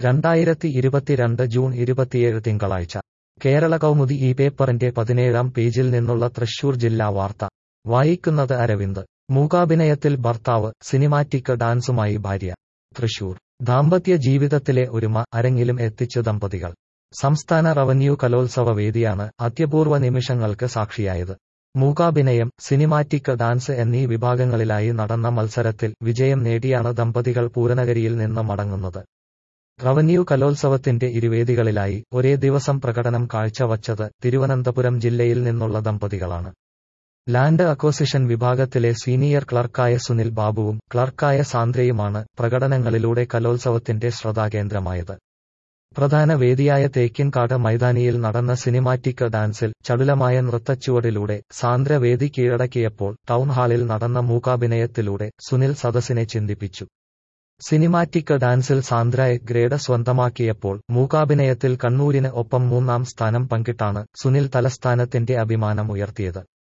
2022 June 27 തിങ്കളാഴ്ച കേരള കൗമുദി ഈ പേപ്പറിന്റെ 17-ാം പേജിൽ നിന്നുള്ള തൃശൂർ ജില്ലാ വാർത്ത വായിക്കുന്നത് അരവിന്ദ്. മൂകാഭിനയത്തിൽ ഭർത്താവ്, സിനിമാറ്റിക് ഡാൻസുമായി ഭാര്യ. തൃശൂർ. ദാമ്പത്യ ജീവിതത്തിലെ ഒരുമ അരങ്ങിലും എത്തിച്ചു ദമ്പതികൾ. സംസ്ഥാന റവന്യൂ കലോത്സവ വേദിയാണ് അത്യപൂർവ നിമിഷങ്ങൾക്ക് സാക്ഷിയായത്. മൂകാഭിനയം, സിനിമാറ്റിക് ഡാൻസ് എന്നീ വിഭാഗങ്ങളിലായി നടന്ന മത്സരത്തിൽ വിജയം നേടിയാണ് ദമ്പതികൾ പൂരനഗരിയിൽ നിന്ന് മടങ്ങുന്നത്. റവന്യൂ കലോത്സവത്തിന്റെ ഇരുവേദികളിലായി ഒരേ ദിവസം പ്രകടനം കാഴ്ചവച്ചത് തിരുവനന്തപുരം ജില്ലയിൽ നിന്നുള്ള ദമ്പതികളാണ്. ലാൻഡ് അക്വസിഷൻ വിഭാഗത്തിലെ സീനിയർ ക്ലർക്കായ സുനിൽ ബാബുവും ക്ലർക്കായ സാന്ദ്രയുമാണ് പ്രകടനങ്ങളിലൂടെ കലോത്സവത്തിന്റെ ശ്രദ്ധാകേന്ദ്രമായത്. പ്രധാന വേദിയായ തേക്കിൻകാട് മൈതാനിയിൽ നടന്ന സിനിമാറ്റിക് ഡാൻസിൽ ചടുലമായ നൃത്തച്ചുവടിലൂടെ സാന്ദ്ര വേദി കീഴടക്കിയപ്പോൾ ടൗൺ ഹാളിൽ നടന്ന മൂകാഭിനയത്തിലൂടെ സുനിൽ സദസ്സിനെ ചിന്തിപ്പിച്ചു. സിനിമാറ്റിക് ഡാൻസിൽ സാന്ദ്ര എ ഗ്രേഡ് സ്വന്തമാക്കിയപ്പോൾ മൂകാഭിനയത്തിൽ കണ്ണൂരിന് ഒപ്പം 3-ാം സ്ഥാനം പങ്കിട്ടാണ് സുനിൽ തലസ്ഥാനത്തിന്റെ അഭിമാനം ഉയർത്തിയത്.